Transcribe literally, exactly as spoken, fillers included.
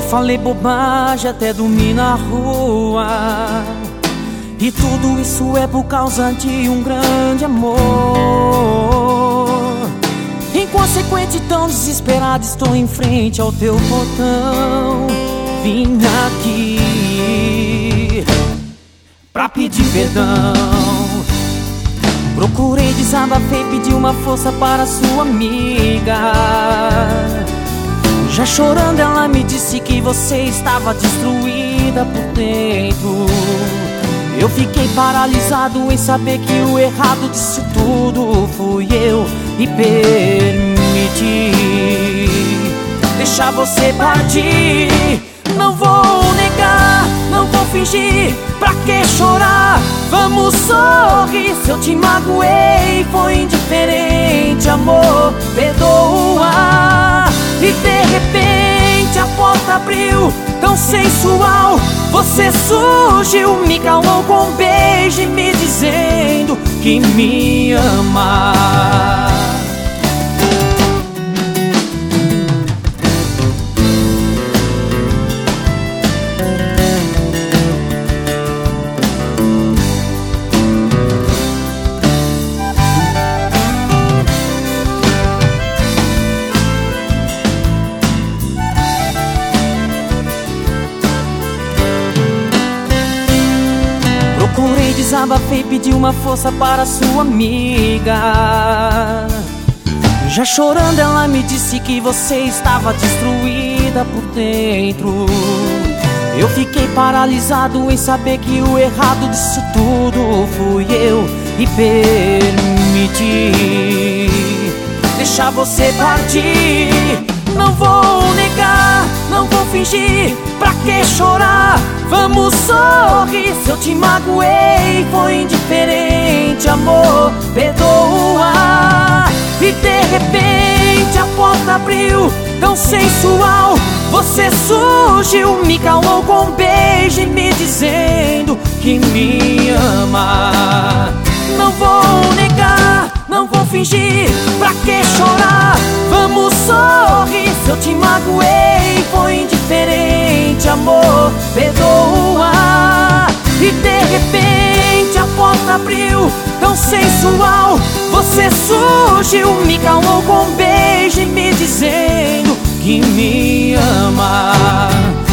falei bobagem até dormir na rua. E tudo isso é por causa de um grande amor. Inconsequente, tão desesperado, estou em frente ao teu portão. Vim aqui pra pedir perdão. Procurei, desabafei, pedi uma força para sua amiga. Já chorando ela me disse que você estava destruída por dentro. Eu fiquei paralisado em saber que o errado disso tudo fui eu e permiti deixar você partir. Não vou negar, não vou fingir, pra que chorar? Vamos sorrir. Se eu te magoei, foi indiferente, amor, perdoa. E de repente a porta abriu, tão sensual. Você surgiu, me calmou com um beijo, me dizendo que me ama. Procurei, desabafei, pedi uma força para sua amiga. Já chorando ela me disse que você estava destruída por dentro. Eu fiquei paralisado em saber que o errado disso tudo fui eu e permiti deixar você partir. Não vou negar, não vou fingir, pra que chorar? Vamos sorrir. Se eu te magoei, foi indiferente, amor, perdoa. E de repente a porta abriu, tão sensual. Você surgiu, me calmou com um beijo, me dizendo que me ama. Não vou negar, não vou fingir, pra que chorar? Vamos sorrir. Se eu te magoei, foi indiferente, amor, perdoa. E de repente a porta abriu, tão sensual. Você surgiu, me calmou com um beijo, me dizendo que me ama.